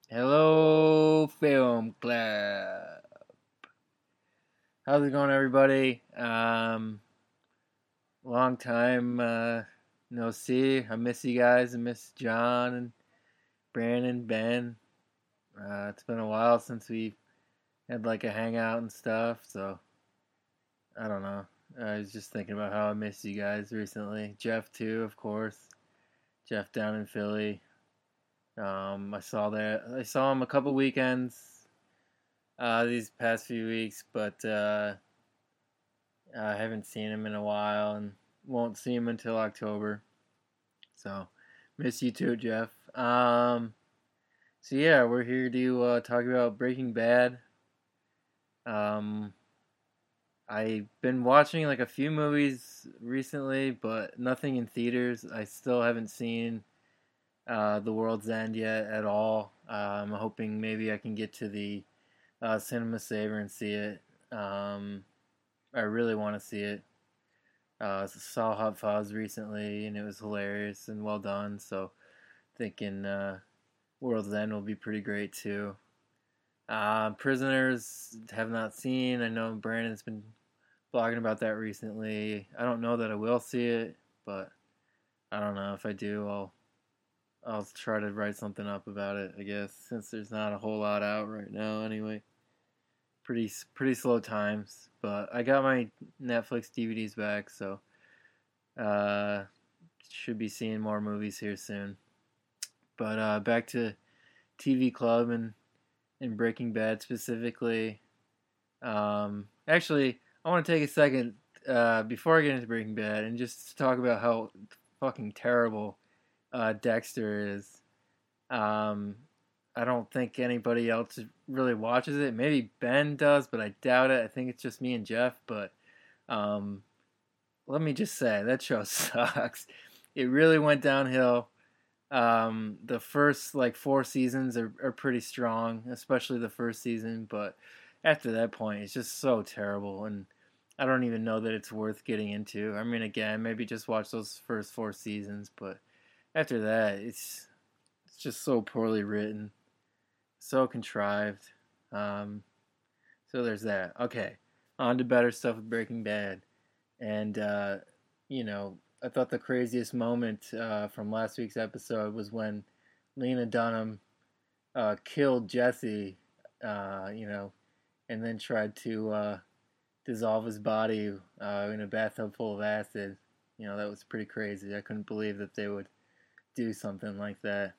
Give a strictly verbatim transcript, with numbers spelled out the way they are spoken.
Hello, Film Club. How's it going, everybody? Um, long time uh, no see. I miss you guys. I miss John and Brandon, Ben. Uh, it's been a while since we had like a hangout and stuff. So I don't know. I was just thinking about how I miss you guys recently. Jeff too, of course. Jeff down in Philly. Um, I saw that. I saw him a couple weekends uh, these past few weeks, but. Uh, I haven't seen him in a while and won't see him until October. So, miss you too, Jeff. Um, so yeah, we're here to uh, talk about Breaking Bad. Um, I've been watching like a few movies recently, but nothing in theaters. I still haven't seen uh, The World's End yet at all. Uh, I'm hoping maybe I can get to the uh, Cinema Saver and see it. Um, I really want to see it. Uh, saw Hot Fuzz recently, and it was hilarious and well done. So, thinking uh, World's End will be pretty great too. Uh, Prisoners have not seen. I know Brandon's been blogging about that recently. I don't know that I will see it, but I don't know if I do. I'll I'll try to write something up about it. I guess since there's not a whole lot out right now. Anyway, pretty pretty slow times. But I got my Netflix D V Ds back, so. Uh, should be seeing more movies here soon. But uh, back to T V Club and, and Breaking Bad specifically. Um, actually, I want to take a second uh, before I get into Breaking Bad and just talk about how fucking terrible uh, Dexter is. Um, I don't think anybody else really watches it. Maybe Ben does, but I doubt it. I think it's just me and Jeff. But um, let me just say that show sucks. It really went downhill. Um, the first like four seasons are, are pretty strong, especially the first season, but after that point, it's just so terrible, and I don't even know that it's worth getting into. I mean, again, maybe just watch those first four seasons, but after that, it's it's just so poorly written, so contrived. Um, so there's that. Okay, on to better stuff with Breaking Bad. And, uh, you know, I thought the craziest moment uh, from last week's episode was when Lena Dunham uh, killed Jesse, uh, you know, and then tried to uh, dissolve his body uh, in a bathtub full of acid. You know, that was pretty crazy. I couldn't believe that they would do something like that.